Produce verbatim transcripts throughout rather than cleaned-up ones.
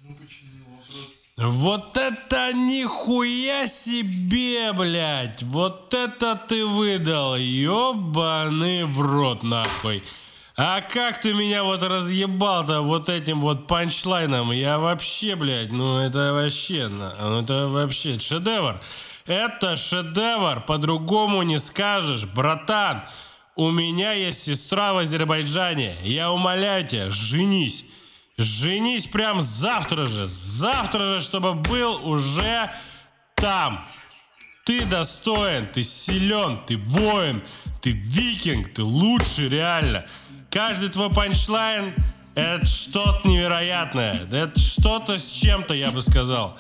Вот это нихуя себе, блядь. Вот это ты выдал, ёбаный в рот, нахуй. А как ты меня вот разъебал-то вот этим вот панчлайном? Я вообще, блядь, ну это вообще, ну это вообще шедевр. Это шедевр, по-другому не скажешь, братан. У меня есть сестра в Азербайджане. Я умоляю тебя, женись. Женись прям завтра же. Завтра же, чтобы был уже там. Ты достоин, ты силен, ты воин, ты викинг, ты лучший, реально. Каждый твой панчлайн — это что-то невероятное. Это что-то с чем-то, я бы сказал.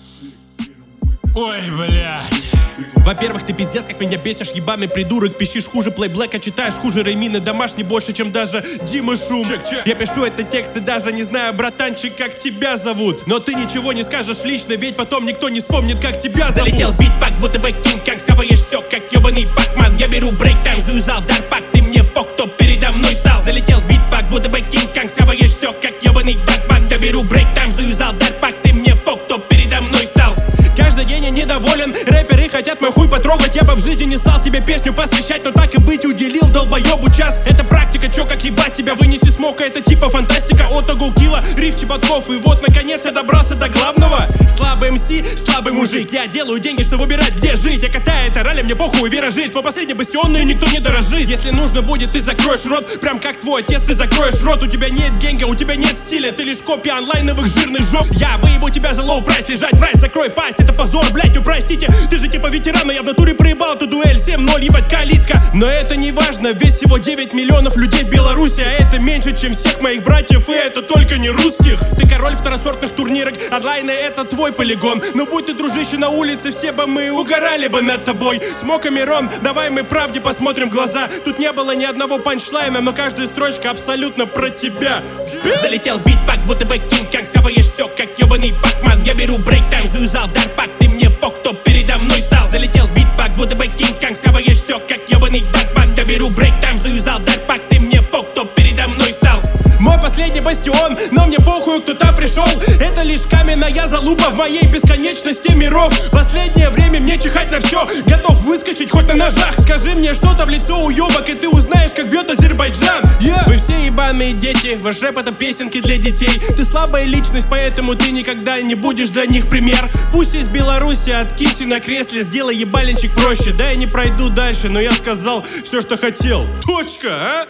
Ой, блядь. Во-первых, ты пиздец, как меня бесишь, ебаный придурок. Пищишь хуже плейблэка, читаешь хуже Реймина домашний больше, чем даже Дима Шум. Чек, чек. Я пишу это тексты, даже не знаю, братанчик, как тебя зовут. Но ты ничего не скажешь лично, ведь потом никто не вспомнит, как тебя зовут. Залетел битпак, будто бы Кинг-Конг, схаваешь все, как ебаный Пакман. Я беру брейк-тайм, заюзал дарпак, ты мне фок, кто передо мной стал. Залетел битпак, будто бы Кинг-Конг, схаваешь все, как ебаный Пакман. Я беру брейк-тайм, заюзал дарпак, ты мне фок, кто передо мной стал. Каждый день я недоволен, рэперы хотят мой хуй потрогать. Я бы в жизни не стал тебе песню посвящать, но так и быть уделил долбоебу час. Это практика, чё как ебать тебя вынести смог, это типа фантастика. От Агулкила, риф Чеботков, и вот наконец я добрался до главного. Слабый эм си, слабый мужик, я делаю деньги, чтобы выбирать, где жить. Я катаю это ралли, мне похуй, виражи. Твой последний бастион, и никто не дорожит. Если нужно будет, ты закроешь рот, прям как твой отец, ты закроешь рот. У тебя нет денег, у тебя нет стиля, ты лишь копия онлайновых жирных жоп. Я выебу тебя за лоу прайс, лежать прайс, закрой пасть. Это позор, блять, ну простите, ты же типа ветеран, но я в натуре проебал эту дуэль. Семь ноль, ебать, калитка. Но это не важно, ведь всего девять миллионов людей в Беларуси, а это меньше, чем всех моих братьев, и это только не русских. Ты король второсортных турнирок, онлайна это твой полигон. Но будь ты, дружище, на улице, все бы мы угорали бы над тобой. Смок и Мирон, давай мы правде посмотрим в глаза. Тут не было ни одного панчлайна, но каждая строчка абсолютно про тебя. Залетел битпак, будто бы Кинг-Конг, схаваешь все, как ебаный Пакман. Я беру брейк-тайм, заюзал дарпак, ты мне фок, кто передо мной стал. Залетел битпак, будто бы Кинг-Конг, схаваешь все, как ебаный Пакман. Я беру брейк-тайм, заюзал дарпак, ты мне фок, кто передо мной стал. Мой последний бастион, но мне похуй, кто там пришел. Это лишь каменная залупа в моей бесконечности миров. Последнее время мне чихать на все, готов выскочить хоть на ножах. Скажи мне что-то в лицо, уебок, и ты узнаешь, как бьет Азербайджан. yeah. Вы все ебаные дети, ваш рэп это песенки для детей. Ты слабая личность, поэтому ты никогда не будешь для них пример. Пусть из Беларуси откинься на кресле, сделай ебаленчик проще. Да, я не пройду дальше, но я сказал все, что хотел. Точка, а?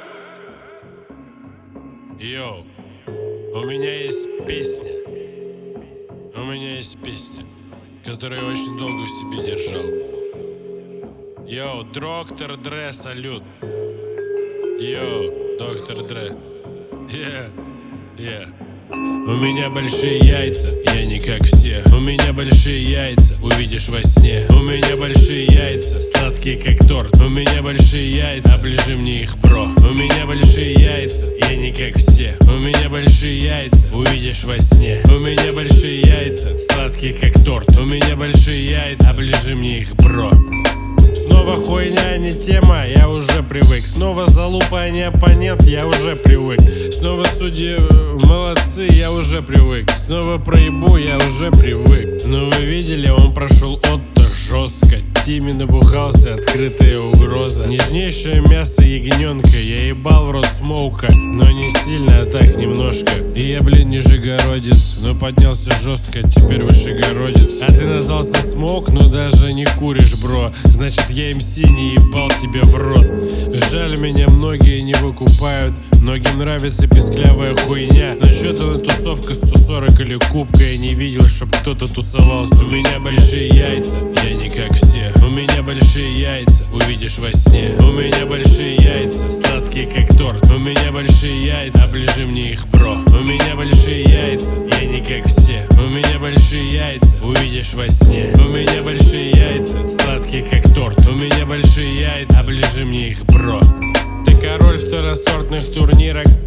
Йоу, у меня есть песня. У меня есть песня, которую я очень долго в себе держал. Йоу, доктор Дре, салют. Йоу, доктор Дре. Yeah, yeah. У меня большие яйца, я не как все. У меня большие яйца, увидишь во сне. У меня большие яйца, сладкие как торт. У меня большие яйца, оближи мне их, бро. У меня большие яйца, я не как все. У меня большие яйца, увидишь во сне. У меня большие яйца, сладкие как торт. У меня большие яйца, оближи мне их, бро. Снова хуйня, не тема, я уже привык. Снова залупа, а не оппонент, я уже привык. Снова судьи молодцы, я уже привык. Снова проебу, я уже привык. Но вы видели, он прошел отто жестко. Тимми набухался, открытая угроза. Нежнейшее мясо ягненка, я ебал в рот смоука. Но не сильно, а так немножко. И я, блин, нижегородец, но поднялся жестко, теперь вышегородец. А ты назвался смоук, но даже не куришь, бро. Значит, я эм си не ебал тебе в рот. Жаль, меня многие не выкупают. Многим нравится писклявая хуйня. Но чё-то на тусовка сто сорок или кубка я не видел, чтоб кто-то тусовался. У меня большие яйца, я не как все. У меня большие яйца, увидишь во сне. У меня большие яйца, сладкие как торт. У меня большие яйца, оближи мне их, бро. У меня большие яйца, я не как все. У меня большие яйца, увидишь во сне. У меня большие яйца, сладкие как торт. У меня большие яйца, оближи мне их, бро. Ты король второсортных турнирок,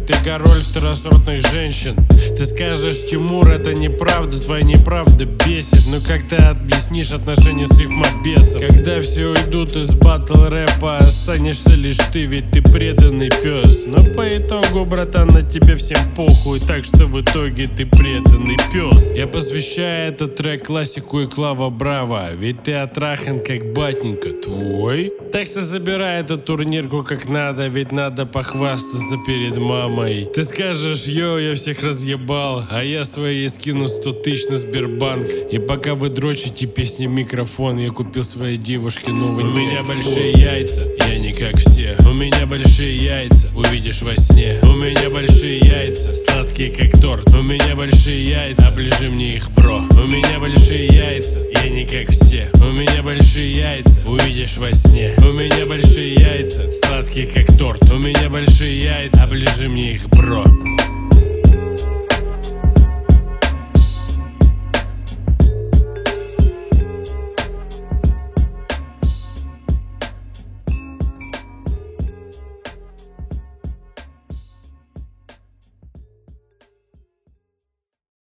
ты король второсортных женщин. Ты скажешь, Тимур, это неправда, твоя неправда бесит. Но как ты объяснишь отношения с рифмобесом? Когда все уйдут из батл рэпа, останешься лишь ты, ведь ты преданный пес. Но по итогу, братан, на тебе всем похуй, так что в итоге ты преданный пес. Я посвящаю этот трек классику и Клава Браво, ведь ты отрахан как батенька твой. Так что забирай эту турнирку как надо, ведь надо похвастаться перед мамой. Ты скажешь, йоу, я всех разъебал, а я свои скину сто тысяч на Сбербанк. И пока вы дрочите песни микрофон, я купил своей девушке новый телефон. У меня большие яйца, я не как все. У меня большие яйца, увидишь во сне. У меня большие яйца, сладкие как торт. У меня большие яйца, оближи мне их, бро. У меня большие яйца, я не как все. У меня большие яйца, увидишь во сне. У меня большие яйца, сладкие как торт. У меня большие яйца, оближи мне их, бро.